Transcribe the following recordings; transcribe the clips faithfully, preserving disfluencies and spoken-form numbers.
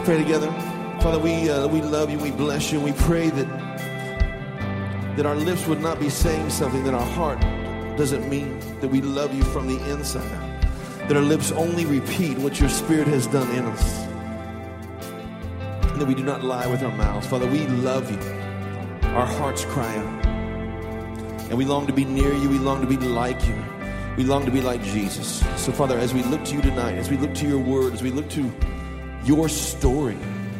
pray together. Father, we uh, we love you, we bless you, and we pray that that our lips would not be saying something that our heart doesn't mean, that we love you from the inside out, that our lips only repeat what your Spirit has done in us, and that we do not lie with our mouths. Father, we love you. Our hearts cry out, and we long to be near you, we long to be like you, we long to be like Jesus. So Father, as we look to you tonight, as we look to your word, as we look to your story,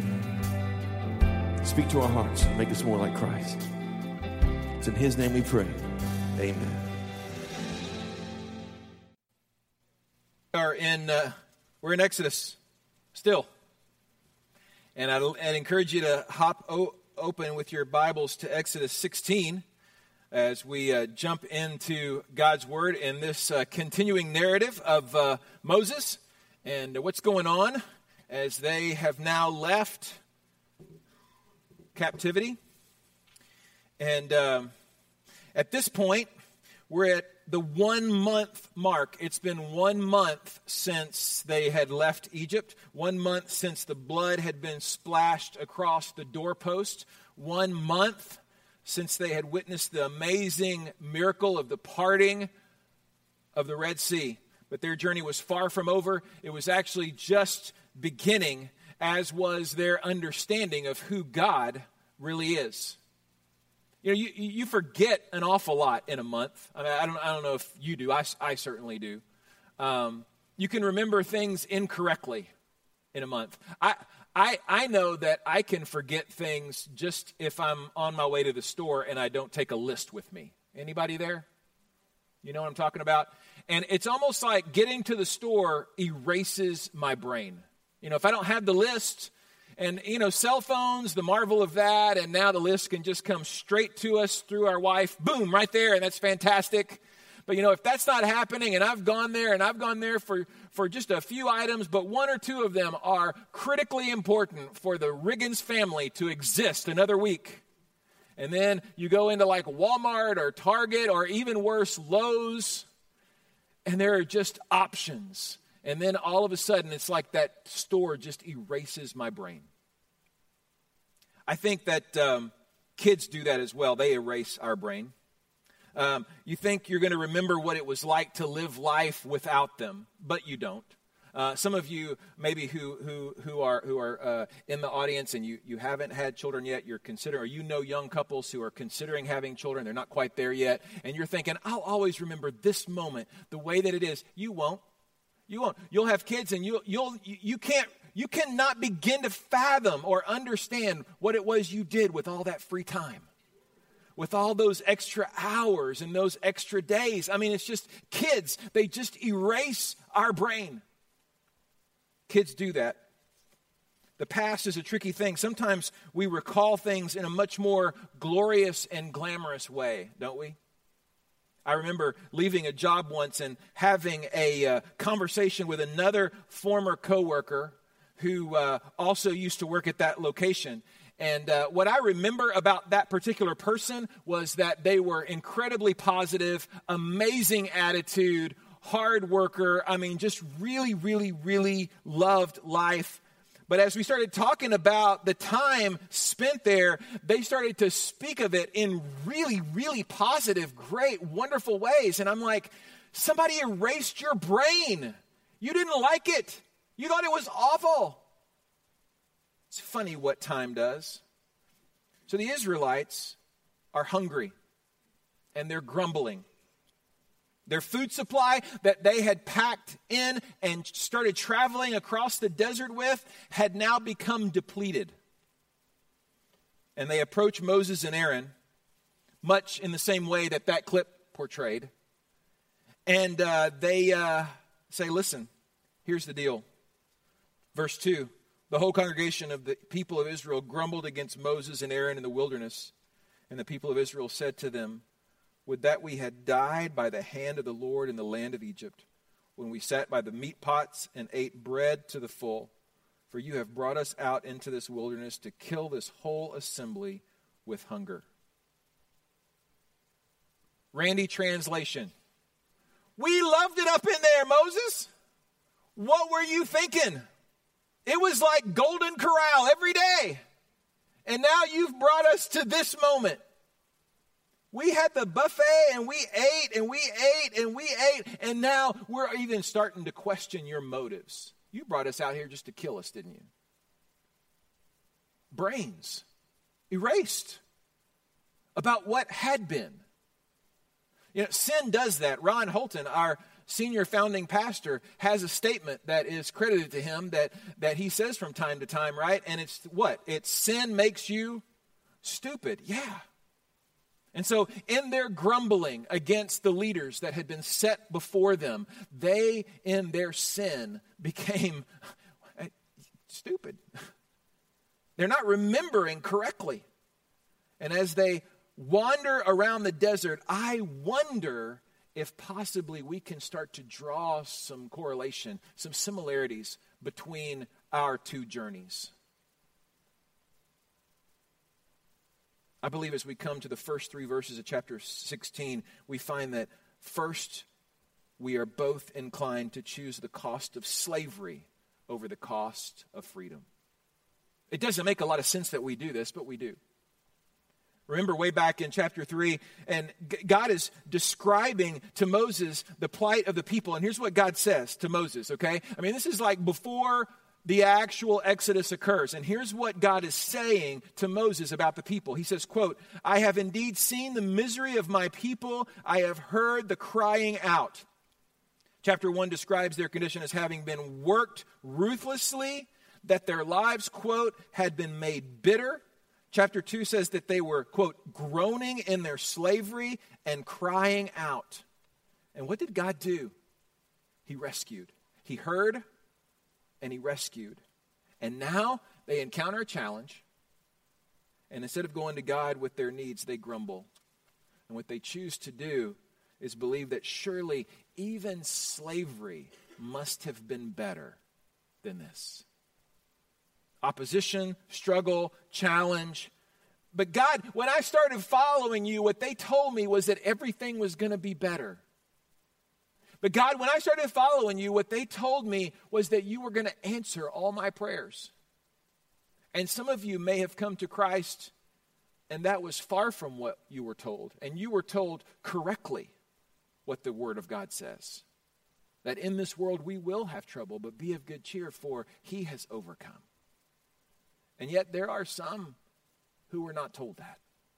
speak to our hearts and make us more like Christ. It's in his name we pray. Amen. We are in, uh, we're in Exodus still. And I'd, I'd encourage you to hop o- open with your Bibles to Exodus sixteen as we uh, jump into God's Word in this uh, continuing narrative of uh, Moses and what's going on as they have now left captivity. And um, at this point, we're at the one month mark. It's been one month since they had left Egypt. One month since the blood had been splashed across the doorpost. One month since they had witnessed the amazing miracle of the parting of the Red Sea. But their journey was far from over. It was actually just beginning, as was their understanding of who God really is. You know, you, you forget an awful lot in a month. I mean, I don't, I don't know if you do. I, I certainly do. Um, you can remember things incorrectly in a month. I, I, I know that I can forget things just if I'm on my way to the store and I don't take a list with me. Anybody there? You know what I'm talking about? And it's almost like getting to the store erases my brain. You know, if I don't have the list. And, you know, cell phones, the marvel of that, and now the list can just come straight to us through our wife. Boom, right there, and that's fantastic. But, you know, if that's not happening, and I've gone there, and I've gone there for, for just a few items, but one or two of them are critically important for the Riggins family to exist another week. And then you go into like Walmart or Target or even worse, Lowe's, and there are just options. And then all of a sudden, it's like that store just erases my brain. I think that um, kids do that as well. They erase our brain. Um, you think you're going to remember what it was like to live life without them, but you don't. Uh, some of you maybe who who who are who are uh, in the audience and you, you haven't had children yet, you're considering, or you know young couples who are considering having children, they're not quite there yet, and you're thinking, I'll always remember this moment the way that it is. You won't. You won't. You'll have kids, and you you'll you, you can't you cannot begin to fathom or understand what it was you did with all that free time, with all those extra hours and those extra days. I mean, it's just kids. They just erase our brain. Kids do that. The past is a tricky thing. Sometimes we recall things in a much more glorious and glamorous way, don't we? I remember leaving a job once and having a uh, conversation with another former coworker who uh, also used to work at that location. And uh, what I remember about that particular person was that they were incredibly positive, amazing attitude, hard worker. I mean, just really, really, really loved life. But as we started talking about the time spent there, they started to speak of it in really, really positive, great, wonderful ways. And I'm like, somebody erased your brain. You didn't like it. You thought it was awful. It's funny what time does. So the Israelites are hungry and they're grumbling. Their food supply that they had packed in and started traveling across the desert with had now become depleted. And they approach Moses and Aaron, much in the same way that that clip portrayed. And uh, they uh, say, listen, here's the deal. Verse two, the whole congregation of the people of Israel grumbled against Moses and Aaron in the wilderness. And the people of Israel said to them, would that we had died by the hand of the Lord in the land of Egypt, when we sat by the meat pots and ate bread to the full. For you have brought us out into this wilderness to kill this whole assembly with hunger. Randy translation. We loved it up in there, Moses. What were you thinking? It was like Golden Corral every day. And now you've brought us to this moment. We had the buffet and we ate and we ate and we ate. And now we're even starting to question your motives. You brought us out here just to kill us, didn't you? Brains erased about what had been. You know, sin does that. Ron Holton, our senior founding pastor, has a statement that is credited to him that, that he says from time to time, right? And it's what? It's sin makes you stupid. Yeah. And so in their grumbling against the leaders that had been set before them, they, in their sin, became stupid. They're not remembering correctly. And as they wander around the desert, I wonder if possibly we can start to draw some correlation, some similarities between our two journeys. I believe as we come to the first three verses of chapter sixteen, we find that first, we are both inclined to choose the cost of slavery over the cost of freedom. It doesn't make a lot of sense that we do this, but we do. Remember way back in chapter three, and God is describing to Moses the plight of the people. And here's what God says to Moses, okay? I mean, this is like before the actual Exodus occurs. And here's what God is saying to Moses about the people. He says, quote, I have indeed seen the misery of my people. I have heard the crying out. Chapter one describes their condition as having been worked ruthlessly, that their lives, quote, had been made bitter. Chapter two says that they were, quote, groaning in their slavery and crying out. And what did God do? He rescued. He heard and he rescued. And now they encounter a challenge. And instead of going to God with their needs, they grumble. And what they choose to do is believe that surely even slavery must have been better than this. Opposition, struggle, challenge. But God, when I started following you, what they told me was that everything was going to be better. But God, when I started following you, what they told me was that you were going to answer all my prayers. And some of you may have come to Christ, and that was far from what you were told. And you were told correctly what the Word of God says. That in this world we will have trouble, but be of good cheer, for He has overcome. And yet there are some who were not told that.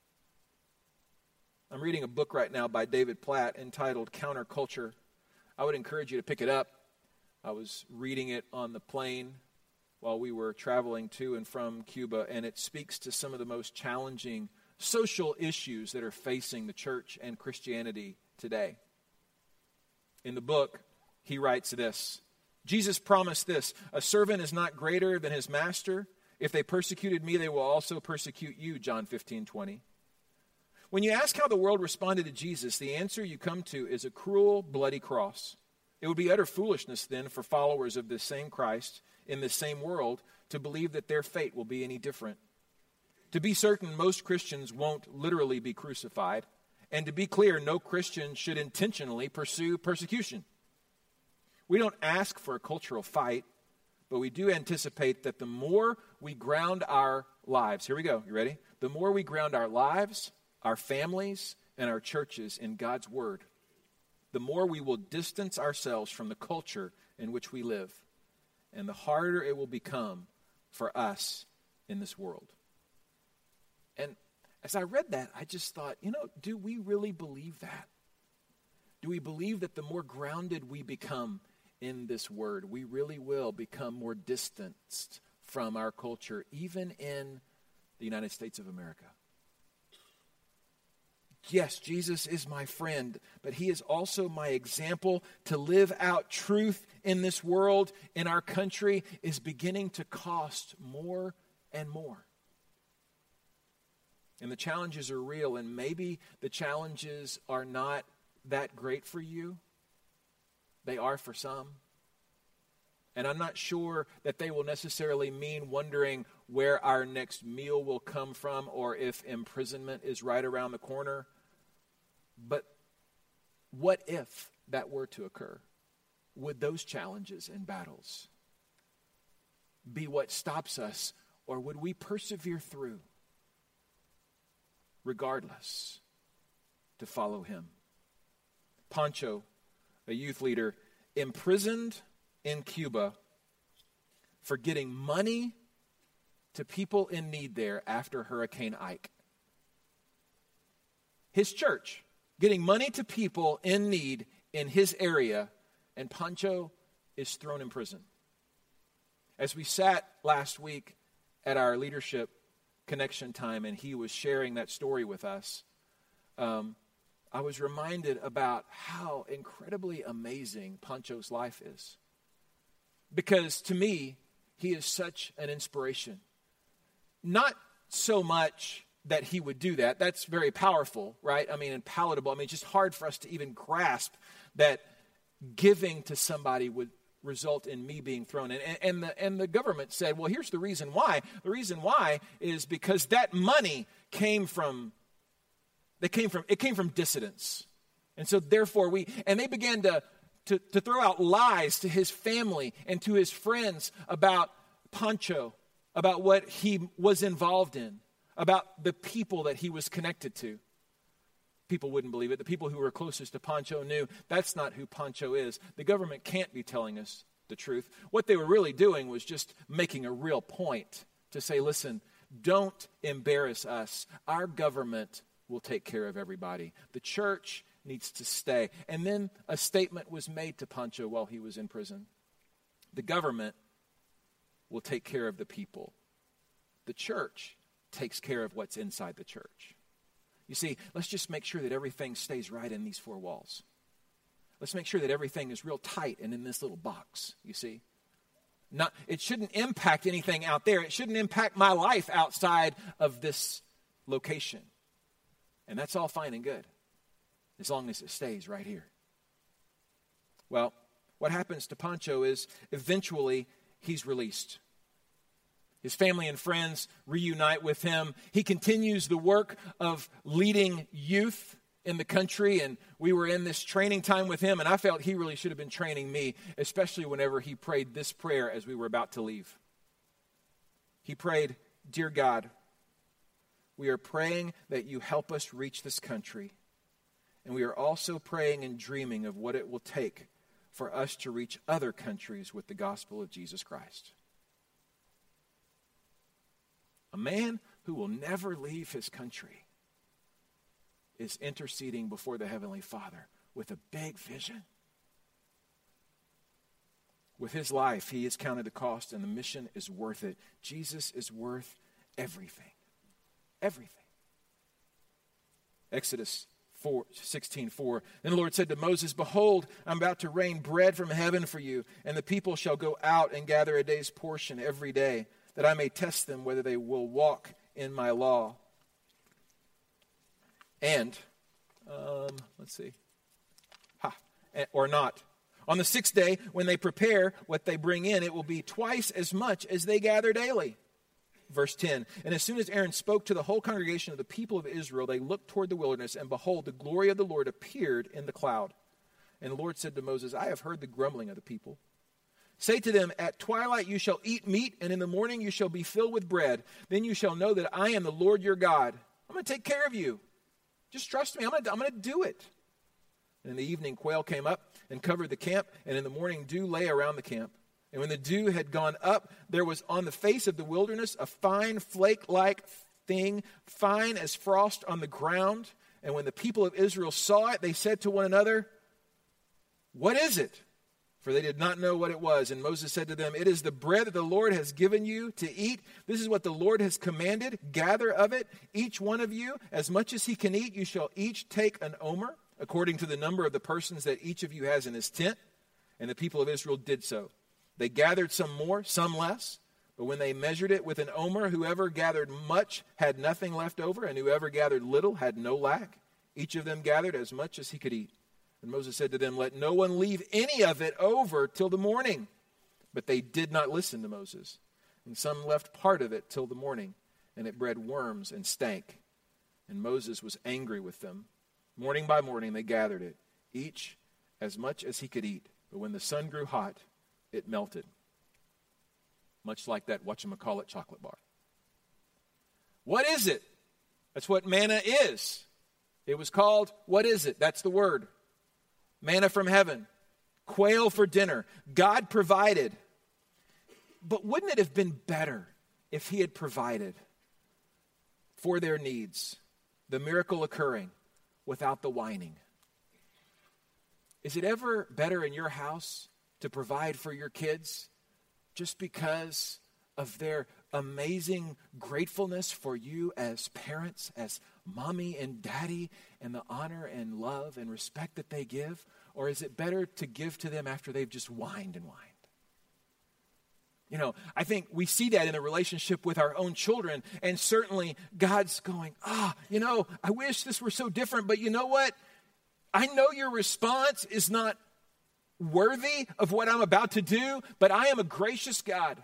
I'm reading a book right now by David Platt entitled Counterculture. I would encourage you to pick it up. I was reading it on the plane while we were traveling to and from Cuba, and it speaks to some of the most challenging social issues that are facing the church and Christianity today. In the book, he writes this: Jesus promised this, a servant is not greater than his master. If they persecuted me, they will also persecute you, John fifteen twenty. When you ask how the world responded to Jesus, the answer you come to is a cruel, bloody cross. It would be utter foolishness then for followers of this same Christ in this same world to believe that their fate will be any different. To be certain, most Christians won't literally be crucified. And to be clear, no Christian should intentionally pursue persecution. We don't ask for a cultural fight, but we do anticipate that the more we ground our lives, here we go, you ready? The more we ground our lives, our families, and our churches in God's Word, the more we will distance ourselves from the culture in which we live, and the harder it will become for us in this world. And as I read that, I just thought, you know, do we really believe that? Do we believe that the more grounded we become in this Word, we really will become more distanced from our culture, even in the United States of America? Yes, Jesus is my friend, but he is also my example. To live out truth in this world, in our country, is beginning to cost more and more. And the challenges are real, and maybe the challenges are not that great for you. They are for some. And I'm not sure that they will necessarily mean wondering where our next meal will come from or if imprisonment is right around the corner. But what if that were to occur? Would those challenges and battles be what stops us, or would we persevere through, regardless, to follow him? Pancho, a youth leader, imprisoned in Cuba for getting money to people in need there after Hurricane Ike. His church getting money to people in need in his area, and Pancho is thrown in prison. As we sat last week at our leadership connection time and he was sharing that story with us, um, I was reminded about how incredibly amazing Pancho's life is. Because to me, he is such an inspiration. Not so much that he would do that. That's very powerful, right? I mean, and palatable. I mean, it's just hard for us to even grasp that giving to somebody would result in me being thrown in. And, and, the, and the government said, well, here's the reason why. The reason why is because that money came from, they came from, it came from dissidents. And so therefore we, and they began to, to, to throw out lies to his family and to his friends about Pancho, about what he was involved in, about the people that he was connected to. People wouldn't believe it. The people who were closest to Pancho knew that's not who Pancho is. The government can't be telling us the truth. What they were really doing was just making a real point to say, listen, don't embarrass us. Our government will take care of everybody. The church needs to stay. And then a statement was made to Pancho while he was in prison. The government will take care of the people. The church takes care of what's inside the church. You see, let's just make sure that everything stays right in these four walls. Let's make sure that everything is real tight and in this little box, you see. Not, it shouldn't impact anything out there. It shouldn't impact my life outside of this location. And that's all fine and good, as long as it stays right here. Well, what happens to Pancho is eventually he's released. His family and friends reunite with him. He continues the work of leading youth in the country, and we were in this training time with him, and I felt he really should have been training me, especially whenever he prayed this prayer as we were about to leave. He prayed, "Dear God, we are praying that you help us reach this country, and we are also praying and dreaming of what it will take for us to reach other countries with the gospel of Jesus Christ." A man who will never leave his country is interceding before the Heavenly Father with a big vision. With his life, he has counted the cost, and the mission is worth it. Jesus is worth everything. Everything. Exodus four, sixteen four. Then the Lord said to Moses, "Behold, I'm about to rain bread from heaven for you, and the people shall go out and gather a day's portion every day, that I may test them whether they will walk in my law." And, um, let's see, ha, or not. On the sixth day, when they prepare what they bring in, it will be twice as much as they gather daily. Verse ten, and as soon as Aaron spoke to the whole congregation of the people of Israel, they looked toward the wilderness, and behold, the glory of the Lord appeared in the cloud. And the Lord said to Moses, "I have heard the grumbling of the people. Say to them, at twilight you shall eat meat, and in the morning you shall be filled with bread. Then you shall know that I am the Lord your God. I'm going to take care of you. Just trust me. I'm going to, I'm going to do it." And in the evening, quail came up and covered the camp, and in the morning dew lay around the camp. And when the dew had gone up, there was on the face of the wilderness a fine flake-like thing, fine as frost on the ground. And when the people of Israel saw it, they said to one another, "What is it?" For they did not know what it was. And Moses said to them, "It is the bread that the Lord has given you to eat. This is what the Lord has commanded. Gather of it, each one of you, as much as he can eat. You shall each take an omer, according to the number of the persons that each of you has in his tent." And the people of Israel did so. They gathered some more, some less. But when they measured it with an omer, whoever gathered much had nothing left over, and whoever gathered little had no lack. Each of them gathered as much as he could eat. And Moses said to them, "Let no one leave any of it over till the morning." But they did not listen to Moses. And some left part of it till the morning, and it bred worms and stank. And Moses was angry with them. Morning by morning they gathered it, each as much as he could eat. But when the sun grew hot, it melted. much like that whatchamacallit chocolate bar. What is it? That's what manna is. It was called, what is it? That's the word. Manna from heaven. Quail for dinner. God provided. But wouldn't it have been better if he had provided for their needs, the miracle occurring without the whining? Is it ever better in your house to provide for your kids just because of their amazing gratefulness for you as parents, as mommy and daddy, and the honor and love and respect that they give? Or is it better to give to them after they've just whined and whined? You know, I think we see that in the relationship with our own children, and certainly God's going, ah, you know, I wish this were so different, but you know what? I know your response is not worthy of what I'm about to do, but I am a gracious God.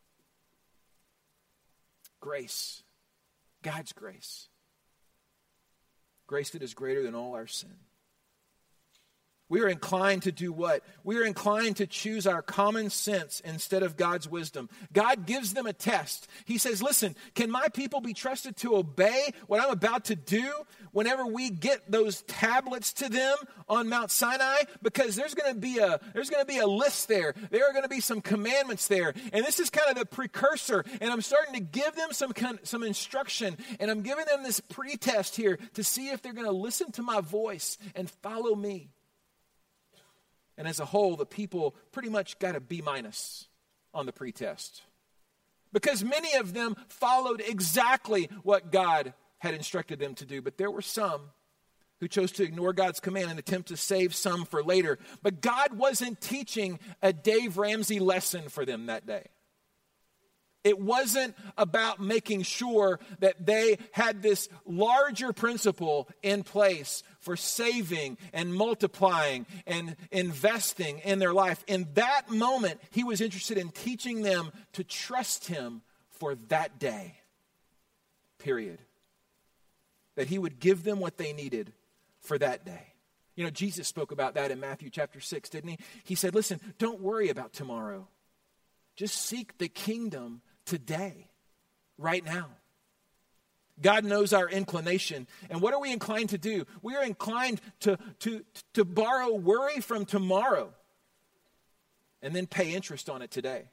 Grace. God's grace. Grace that is greater than all our sin. We are inclined to do what? We are inclined to choose our common sense instead of God's wisdom. God gives them a test. He says, listen, can my people be trusted to obey what I'm about to do whenever we get those tablets to them on Mount Sinai? Because there's going to be a there's going to be a list there. There are going to be some commandments there. And this is kind of the precursor. And I'm starting to give them some some instruction. And I'm giving them this pretest here to see if they're going to listen to my voice and follow me. And as a whole, the people pretty much got a B minus on the pretest. Because many of them followed exactly what God had instructed them to do. But there were some who chose to ignore God's command and attempt to save some for later. But God wasn't teaching a Dave Ramsey lesson for them that day. It wasn't about making sure that they had this larger principle in place for saving and multiplying and investing in their life. In that moment, he was interested in teaching them to trust him for that day. Period. That he would give them what they needed for that day. You know, Jesus spoke about that in Matthew chapter six, didn't he? He said, listen, don't worry about tomorrow. Just seek the kingdom today, right now. God knows our inclination. And what are we inclined to do? We are inclined to, to, to borrow worry from tomorrow and then pay interest on it today.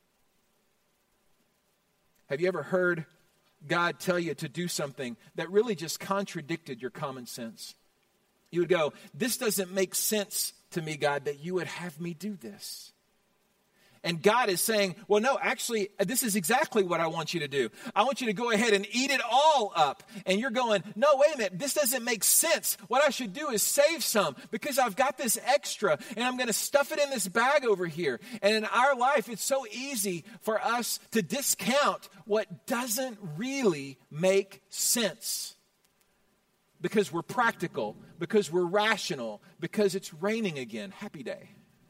Have you ever heard God tell you to do something that really just contradicted your common sense? You would go, this doesn't make sense to me, God, that you would have me do this. And God is saying, well, no, actually, this is exactly what I want you to do. I want you to go ahead and eat it all up. And you're going, no, wait a minute, this doesn't make sense. What I should do is save some because I've got this extra and I'm going to stuff it in this bag over here. And in our life, it's so easy for us to discount what doesn't really make sense. Because we're practical, because we're rational, because it's raining again. Happy day.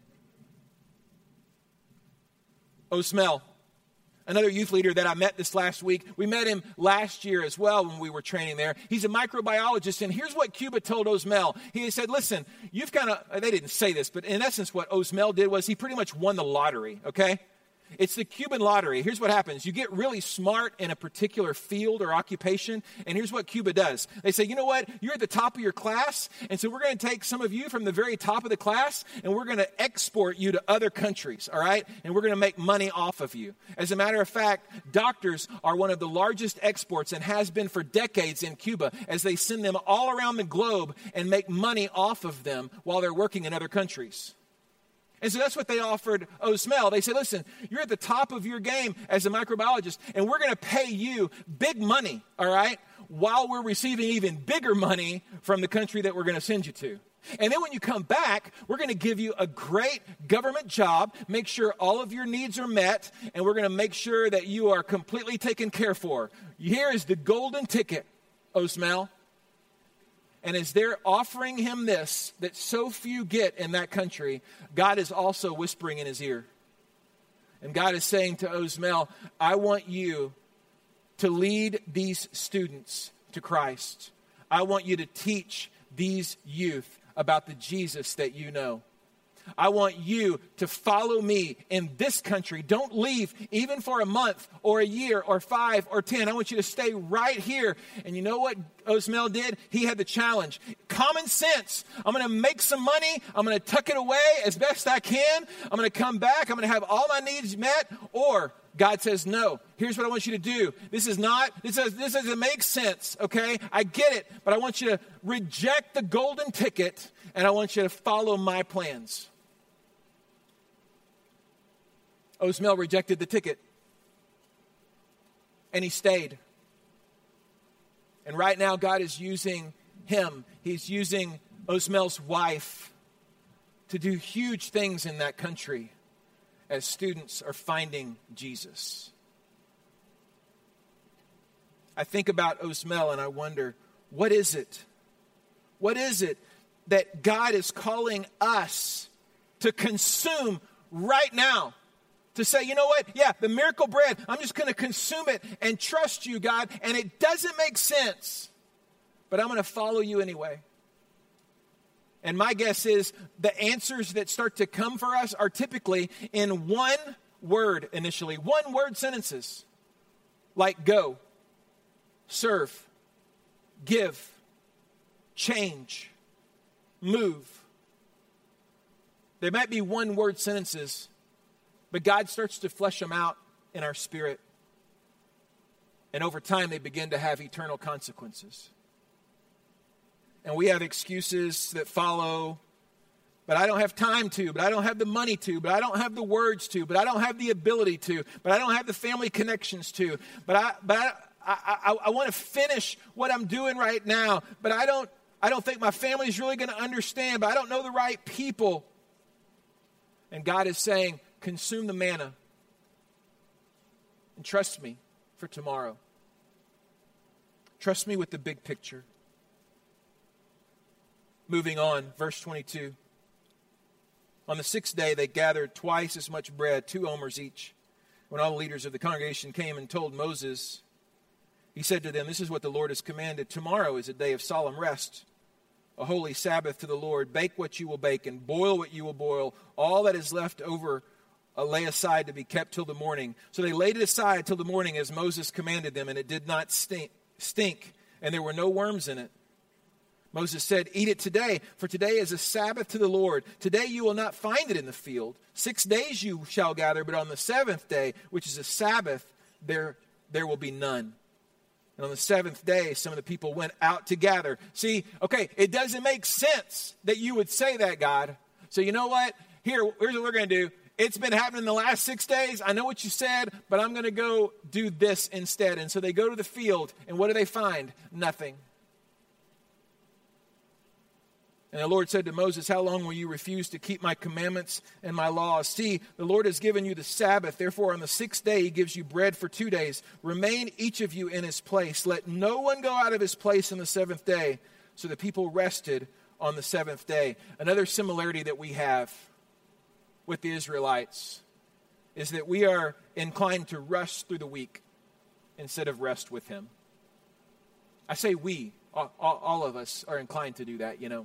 Osmel, another youth leader that I met this last week. We met him last year as well when we were training there. He's a microbiologist, and here's what Cuba told Osmel. He said, listen, you've kind of, they didn't say this, but in essence what Osmel did was he pretty much won the lottery, okay? It's the Cuban lottery. Here's what happens. You get really smart in a particular field or occupation, and here's what Cuba does. They say, you know what? You're at the top of your class, and so we're going to take some of you from the very top of the class, and we're going to export you to other countries, all right? And we're going to make money off of you. As a matter of fact, doctors are one of the largest exports and has been for decades in Cuba as they send them all around the globe and make money off of them while they're working in other countries. And so that's what they offered Osmel. They said, listen, you're at the top of your game as a microbiologist, and we're going to pay you big money, all right, while we're receiving even bigger money from the country that we're going to send you to. And then when you come back, we're going to give you a great government job, make sure all of your needs are met, and we're going to make sure that you are completely taken care for. Here is the golden ticket, Osmel. And as they're offering him this that so few get in that country, God is also whispering in his ear. And God is saying to Osmel, I want you to lead these students to Christ. I want you to teach these youth about the Jesus that you know. I want you to follow me in this country. Don't leave even for a month or a year or five or ten. I want you to stay right here. And you know what Osmel did? He had the challenge. Common sense. I'm going to make some money. I'm going to tuck it away as best I can. I'm going to come back. I'm going to have all my needs met. Or God says, no, here's what I want you to do. This is not, this, is, this doesn't make sense, okay? I get it, but I want you to reject the golden ticket and I want you to follow my plans. Osmel rejected the ticket and he stayed. And right now God is using him. He's using Osmel's wife to do huge things in that country as students are finding Jesus. I think about Osmel and I wonder, what is it? What is it that God is calling us to consume right now? To say, you know what? Yeah, the miracle bread, I'm just going to consume it and trust you, God. And it doesn't make sense, but I'm going to follow you anyway. And my guess is the answers that start to come for us are typically in one word initially, one word sentences, like go, serve, give, change, move. There might be one word sentences, but God starts to flesh them out in our spirit. And over time, they begin to have eternal consequences. And we have excuses that follow, but I don't have time to, but I don't have the money to, but I don't have the words to, but I don't have the ability to, but I don't have the family connections to, but I but I, I, I, I want to finish what I'm doing right now, but I don't I don't think my family's really going to understand, but I don't know the right people. And God is saying, consume the manna and trust me for tomorrow. Trust me with the big picture. Moving on, verse twenty-two. On the sixth day, they gathered twice as much bread, two omers each. When all the leaders of the congregation came and told Moses, he said to them, this is what the Lord has commanded. Tomorrow is a day of solemn rest, a holy Sabbath to the Lord. Bake what you will bake and boil what you will boil. All that is left over uh, lay aside to be kept till the morning. So they laid it aside till the morning as Moses commanded them, and it did not stink, stink and there were no worms in it. Moses said, eat it today, for today is a Sabbath to the Lord. Today you will not find it in the field. Six days you shall gather, but on the seventh day, which is a Sabbath, there, there will be none. And on the seventh day, some of the people went out to gather. See, okay, it doesn't make sense that you would say that, God. So you know what? Here, here's what we're going to do. It's been happening the last six days. I know what you said, but I'm going to go do this instead. And so they go to the field, and what do they find? Nothing. And the Lord said to Moses, how long will you refuse to keep my commandments and my laws? See, the Lord has given you the Sabbath. Therefore, on the sixth day, he gives you bread for two days. Remain each of you in his place. Let no one go out of his place on the seventh day. So the people rested on the seventh day. Another similarity that we have with the Israelites is that we are inclined to rush through the week instead of rest with him. I say we, all, all of us are inclined to do that, you know.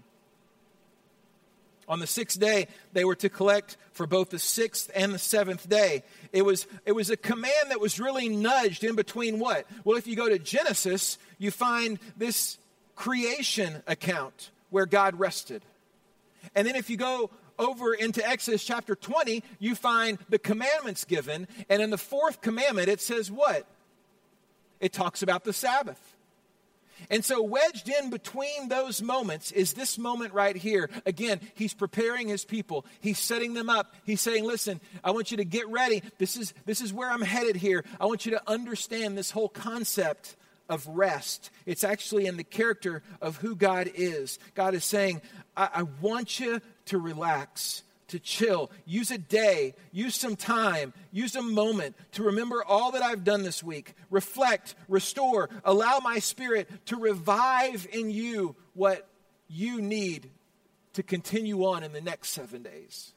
On the sixth day, they were to collect for both the sixth and the seventh day. It was, it was a command that was really nudged in between what? Well, if you go to Genesis, you find this creation account where God rested. And then if you go over into Exodus chapter twenty, you find the commandments given. And in the fourth commandment, it says what? It talks about the Sabbath. And so wedged in between those moments is this moment right here. Again, he's preparing his people. He's setting them up. He's saying, listen, I want you to get ready. This is, this is where I'm headed here. I want you to understand this whole concept of rest. It's actually in the character of who God is. God is saying, I, I want you to relax, to chill. Use a day, use some time, use a moment to remember all that I've done this week. Reflect, restore, allow my Spirit to revive in you what you need to continue on in the next seven days.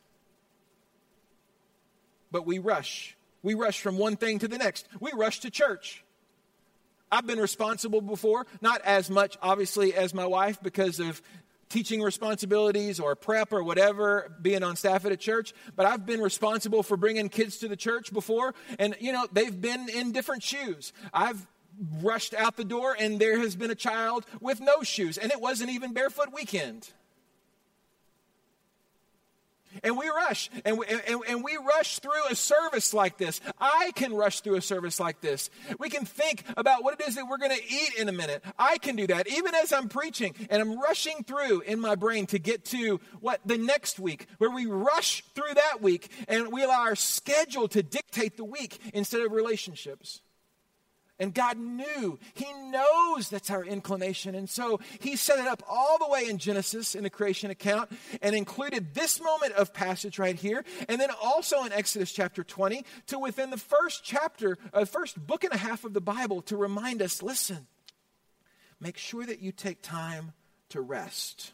But we rush. We rush from one thing to the next. We rush to church. I've been responsible before, not as much, obviously, as my wife because of teaching responsibilities or prep or whatever, being on staff at a church, but I've been responsible for bringing kids to the church before, and, you know, they've been in different shoes. I've rushed out the door, and there has been a child with no shoes, and it wasn't even barefoot weekend. And we rush, and we, and, and we rush through a service like this. I can rush through a service like this. We can think about what it is that we're going to eat in a minute. I can do that, even as I'm preaching, and I'm rushing through in my brain to get to what the next week, where we rush through that week, and we allow our schedule to dictate the week instead of relationships. And God knew, He knows that's our inclination. And so He set it up all the way in Genesis in the creation account and included this moment of passage right here. And then also in Exodus chapter twenty to within the first chapter, uh, first book and a half of the Bible to remind us, listen, make sure that you take time to rest.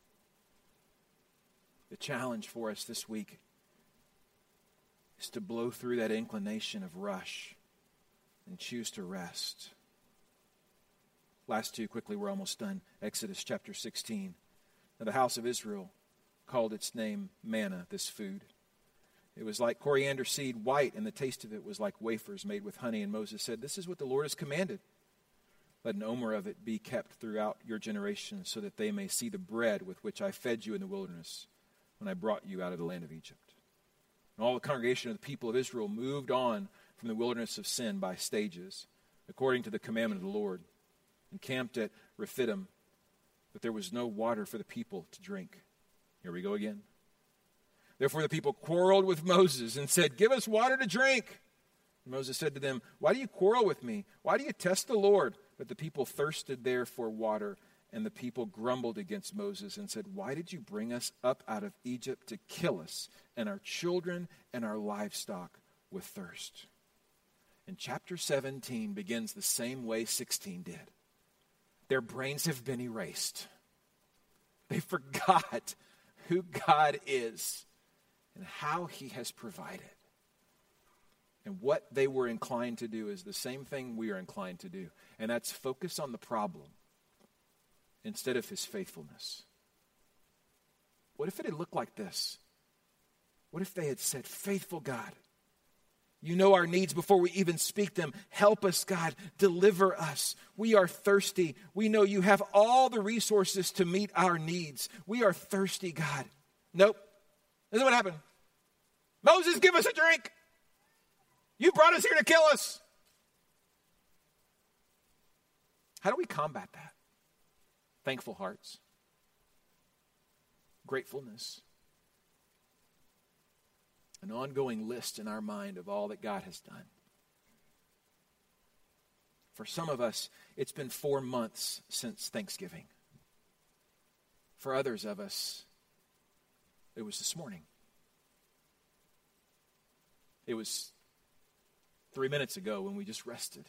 The challenge for us this week is to blow through that inclination of rush and choose to rest. Last two, quickly, we're almost done. Exodus chapter sixteen. Now the house of Israel called its name manna, this food. It was like coriander seed, white, and the taste of it was like wafers made with honey. And Moses said, this is what the Lord has commanded. Let an omer of it be kept throughout your generations, so that they may see the bread with which I fed you in the wilderness when I brought you out of the land of Egypt. And all the congregation of the people of Israel moved on from the wilderness of sin by stages, according to the commandment of the Lord, and camped at Rephidim, but there was no water for the people to drink. Here we go again. Therefore the people quarreled with Moses and said, give us water to drink. And Moses said to them, why do you quarrel with me? Why do you test the Lord? But the people thirsted there for water, and the people grumbled against Moses and said, why did you bring us up out of Egypt to kill us and our children and our livestock with thirst? And chapter seventeen begins the same way sixteen did. Their brains have been erased. They forgot who God is and how He has provided. And what they were inclined to do is the same thing we are inclined to do. And that's focus on the problem instead of His faithfulness. What if it had looked like this? What if they had said, faithful God, you know our needs before we even speak them. Help us, God. Deliver us. We are thirsty. We know you have all the resources to meet our needs. We are thirsty, God. Nope. This is what happened. Moses, give us a drink. You brought us here to kill us. How do we combat that? Thankful hearts. Gratefulness. An ongoing list in our mind of all that God has done. For some of us, it's been four months since Thanksgiving. For others of us, it was this morning. It was three minutes ago when we just rested.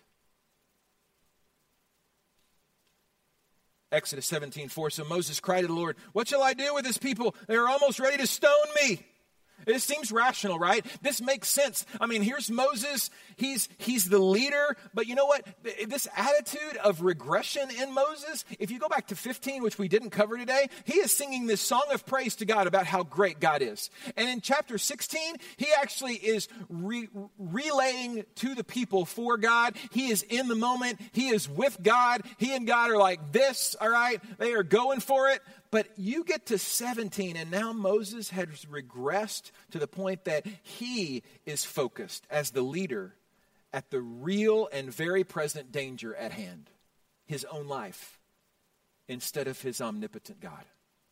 Exodus seventeen four. So Moses cried to the Lord, what shall I do with this people? They are almost ready to stone me. It seems rational, right? This makes sense. I mean, here's Moses. He's he's the leader. But you know what? This attitude of regression in Moses, if you go back to fifteen, which we didn't cover today, he is singing this song of praise to God about how great God is. And in chapter sixteen, he actually is re- relaying to the people for God. He is in the moment. He is with God. He and God are like this, all right? They are going for it. But you get to seventeen, and now Moses has regressed to the point that he is focused as the leader at the real and very present danger at hand, his own life, instead of his omnipotent God.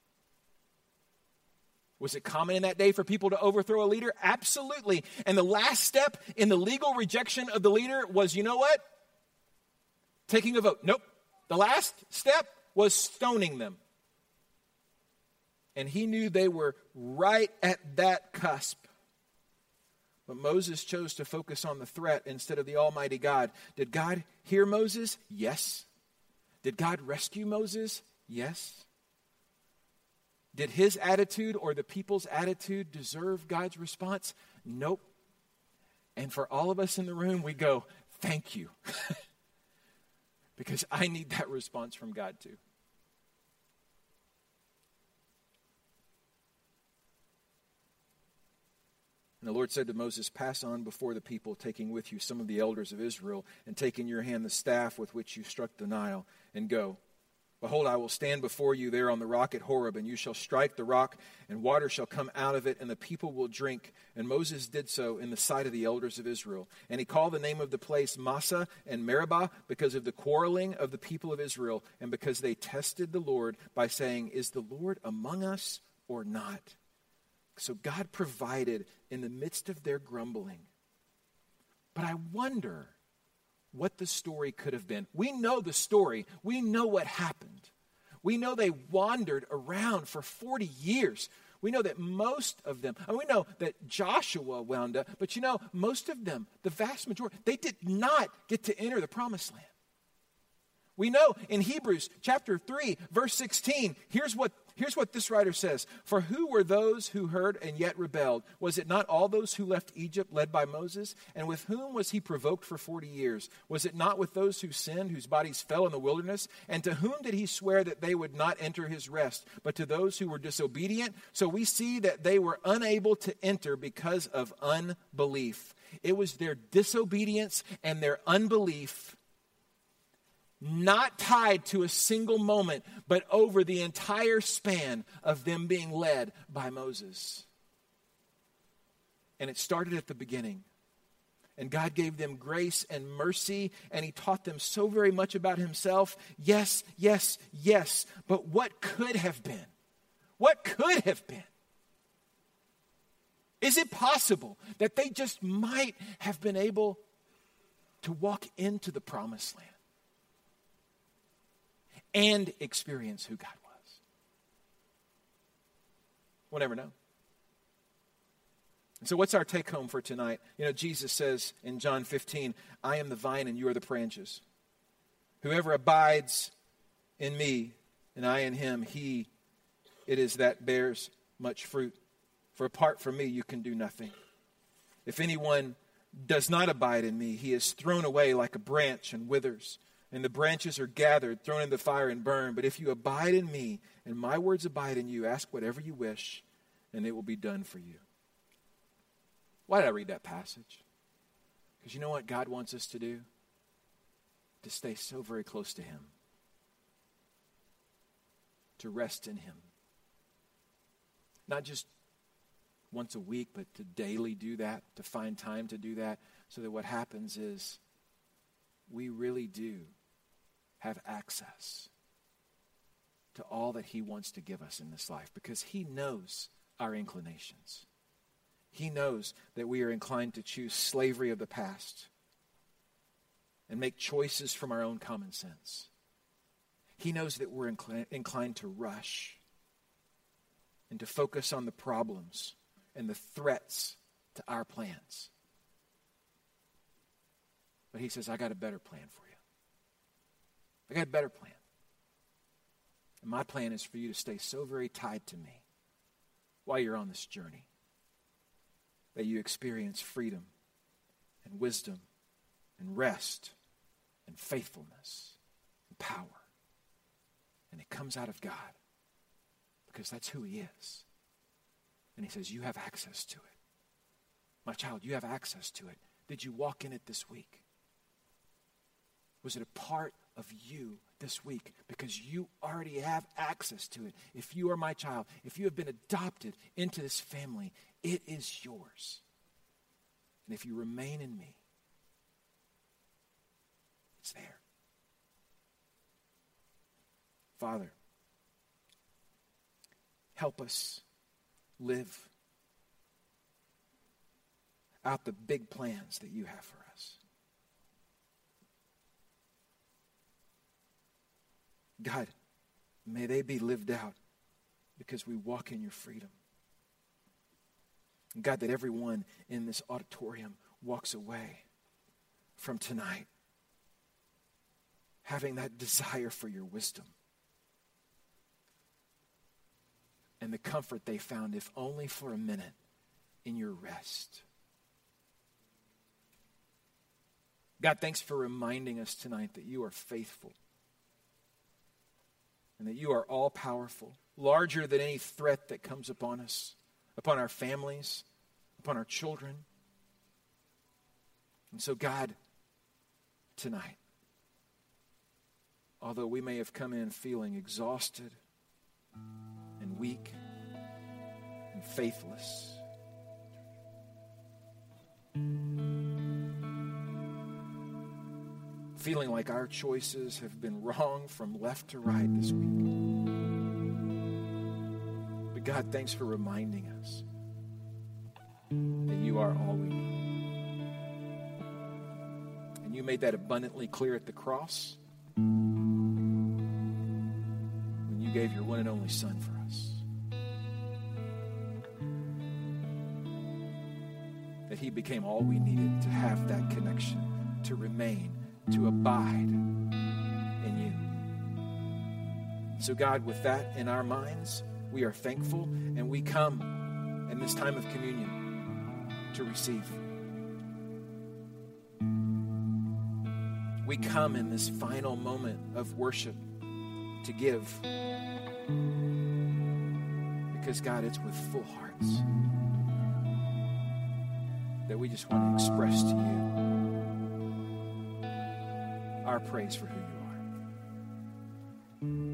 Was it common in that day for people to overthrow a leader? Absolutely. And the last step in the legal rejection of the leader was, you know what? Taking a vote. Nope. The last step was stoning them. And he knew they were right at that cusp. But Moses chose to focus on the threat instead of the Almighty God. Did God hear Moses? Yes. Did God rescue Moses? Yes. Did his attitude or the people's attitude deserve God's response? Nope. And for all of us in the room, we go, thank you. Because I need that response from God too. And the Lord said to Moses, pass on before the people, taking with you some of the elders of Israel, and take in your hand the staff with which you struck the Nile, and go. Behold, I will stand before you there on the rock at Horeb, and you shall strike the rock, and water shall come out of it, and the people will drink. And Moses did so in the sight of the elders of Israel. And he called the name of the place Massah and Meribah, because of the quarreling of the people of Israel, and because they tested the Lord by saying, is the Lord among us or not? So God provided in the midst of their grumbling. But I wonder what the story could have been. We know the story. We know what happened. We know they wandered around for forty years. We know that most of them, and we know that Joshua wound up, but you know, most of them, the vast majority, they did not get to enter the promised land. We know in Hebrews chapter three, verse sixteen, here's what, here's what this writer says. For who were those who heard and yet rebelled? Was it not all those who left Egypt led by Moses? And with whom was he provoked for forty years? Was it not with those who sinned, whose bodies fell in the wilderness? And to whom did he swear that they would not enter his rest, but to those who were disobedient? So we see that they were unable to enter because of unbelief. It was their disobedience and their unbelief, not tied to a single moment, but over the entire span of them being led by Moses. And it started at the beginning. And God gave them grace and mercy, and he taught them so very much about himself. Yes, yes, yes. But what could have been? What could have been? Is it possible that they just might have been able to walk into the promised land and experience who God was? We'll never know. And so what's our take home for tonight? You know, Jesus says in John fifteen, I am the vine and you are the branches. Whoever abides in me and I in him, he it is that bears much fruit. For apart from me, you can do nothing. If anyone does not abide in me, he is thrown away like a branch and withers. And the branches are gathered, thrown in the fire and burned. But if you abide in me, and my words abide in you, ask whatever you wish, and it will be done for you. Why did I read that passage? Because you know what God wants us to do? To stay so very close to him. To rest in him. Not just once a week, but to daily do that, to find time to do that, so that what happens is we really do have access to all that he wants to give us in this life, because he knows our inclinations. He knows that we are inclined to choose slavery of the past and make choices from our own common sense. He knows that we're incl- inclined to rush and to focus on the problems and the threats to our plans. But he says, I got a better plan for you. I got a better plan. And my plan is for you to stay so very tied to me while you're on this journey that you experience freedom and wisdom and rest and faithfulness and power. And it comes out of God because that's who he is. And he says, you have access to it. My child, you have access to it. Did you walk in it this week? Was it a part of you this week? Because you already have access to it. If you are my child, if you have been adopted into this family, it is yours. And if you remain in me, it's there. Father, help us live out the big plans that you have for us. God, may they be lived out because we walk in your freedom. And God, that everyone in this auditorium walks away from tonight having that desire for your wisdom and the comfort they found, if only for a minute, in your rest. God, thanks for reminding us tonight that you are faithful and that you are all-powerful, larger than any threat that comes upon us, upon our families, upon our children. And so, God, tonight, although we may have come in feeling exhausted and weak and faithless, feeling like our choices have been wrong from left to right this week. But God, thanks for reminding us that you are all we need. And you made that abundantly clear at the cross when you gave your one and only Son for us. That he became all we needed to have that connection, to remain, to abide in you. So God, with that in our minds, we are thankful, and we come in this time of communion to receive. We come in this final moment of worship to give. Because God, it's with full hearts that we just want to express to you our praise for who you are.